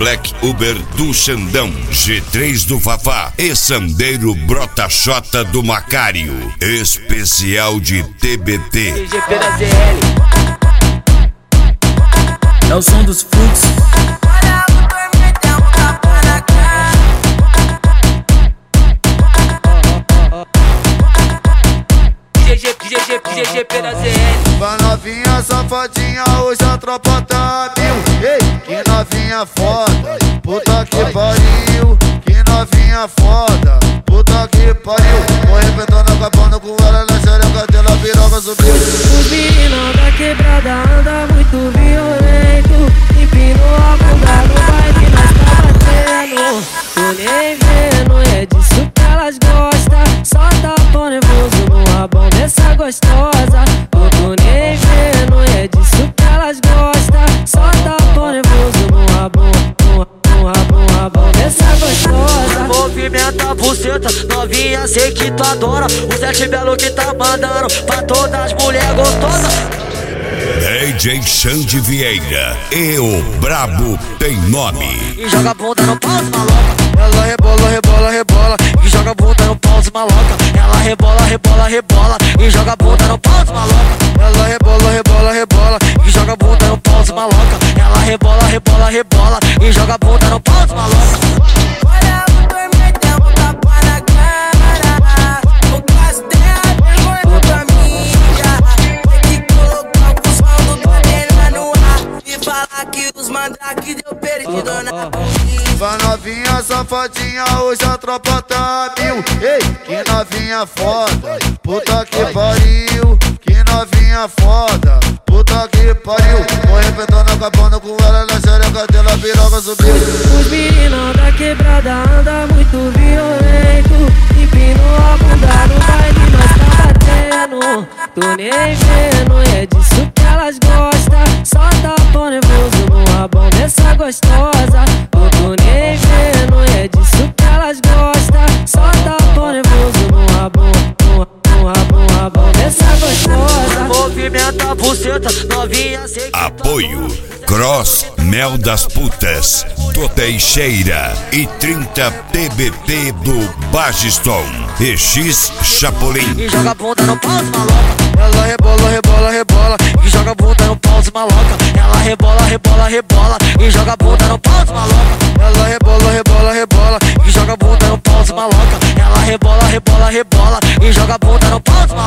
Black Uber do Xandão, G3 do Fafá e Sandeiro Brotaxota do Macário. Especial de TBT. É o som dos fluxos. Vai novinha safadinha, hoje a tropa tá mil. Ei, que novinha foda, puta que pariu. Que novinha foda, puta que pariu. Vou arrebentando, acabando com ela na xereca dela, piroca subiu. Os meninos da quebrada anda muito violento. Empinou a bunda no baile, nós tá batendo. Tô nem vendo, é disso que elas gostam. Só tapão nervoso no rabão dessa gostosa. Eu tô nem vendo, é disso que elas gostam. Só tapão nervoso no rabão, no rabão dessa gostosa. Movimenta a buceta, novinha, sei que tu adora. O Sete Belo que tá mandando pra todas as mulheres gostosas. DJ Xande Vieira e o Brabo tem nome. E joga a bunda no pause, maloca. Ela rebola, rebola, rebola. E joga a bunda no pause, maloca. Ela rebola, rebola, rebola. E joga a bunda no pause, maloca. Ela rebola, rebola, rebola. E joga a bunda no pause, maloca. Ela rebola, rebola, rebola. E joga a bunda no pause, maloca. Olha, eu tô metendo tapa na cara. No caso dela, vergonha pra mim. Tem que colocar o cuzão do panela no ar. E falar que os mandrake deu perdido na bundinha. Vai novinha safadinha, hoje a tropa tá mil. Ei, que novinha foda, puta que pariu. Que novinha foda, puta que pariu. Vou arrebentando, acabando com ela na xereca dela, piroca subiu. Os meninos da quebrada anda muito violento. Empinou a bunda no baile, nós tá batendo. Tô nem vendo, é disso que elas gostam. Só tapão nervoso no rabão dessa gostosa. Eu tô nem vendo, é disso que elas gostam. Só tapão nervoso no rabão, no rabão dessa gostosa. Movimenta a buceta, novinha, sei que Apoio Cross Mel das Putas do Teixeira e 30 TBT do Bagiston e X Chapolin. E joga a bunda no pause, maloca. Ela rebola, rebola, rebola. E joga a bunda no pause, maloca. Ela rebola, rebola, rebola. E joga a bunda no pause, maloca. Ela rebola, rebola, rebola. E joga a bunda no pause, maloca. Ela rebola, rebola, rebola. E joga a bunda no pause, maloca.